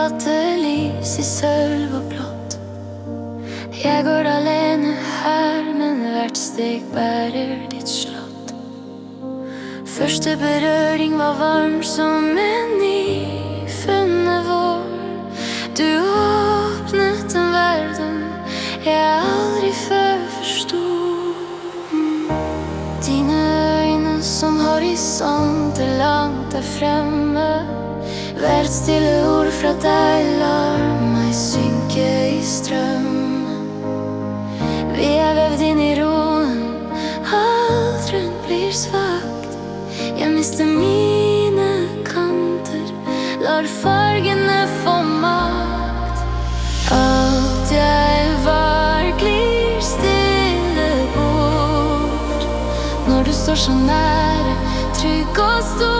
gattelys i sølv og blått. Jeg går alene her, men hvert steg bærer ditt slott. Første berøring var varm som en nyfunnet vår. Du åpnet en verden jeg aldri før forstod. Dine øyne som horisonter langt der fremme. Hvert stille ord fra deg lar meg synke i strømmen. Vi er vevd inn i roen, alt rundt blir svakt. Jeg mister mine kanter, lar fargene få makt. Alt jeg var glir stille bort, når du står så nære, trygg og stor.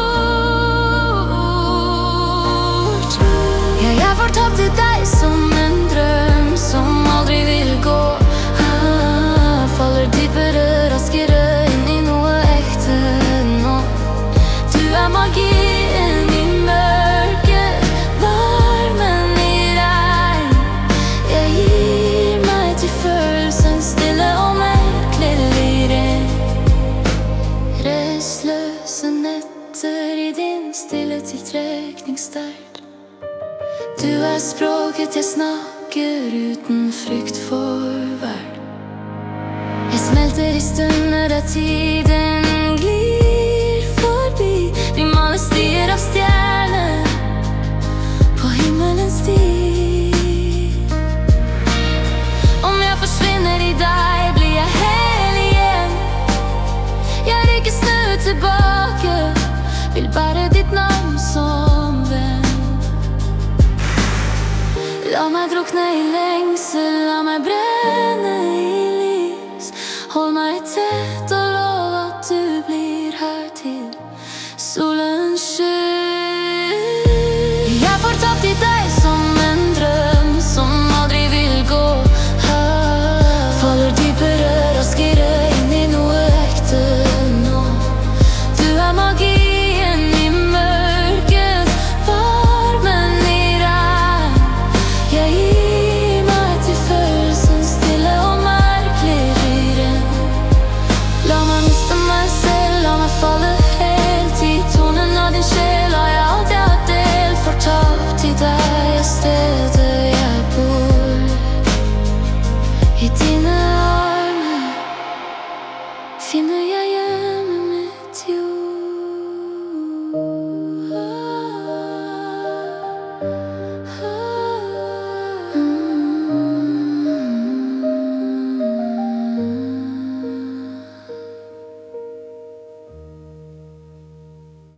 Jeg fortapt i deg som en drøm som aldri vil gå. Faller dypere, raskere inn i noe ekte nå. Du er magien i mørket, varmen i regn. Jeg gir meg til følelsen stille og merkelig ren. Restløse netter i din stille tiltrekningssterk. Du er språket jeg snakker uten frykt for verd. Jeg smelter i stunder da tiden glir forbi. Vi maler stier av stjerner på himmelens sti. Om jeg forsvinner i deg, blir jeg hel igjen. Jeg rykker snø tilbake, vil bære ditt navn som venn. La meg drukne i lengsel, la meg brenne i lys. Hold meg til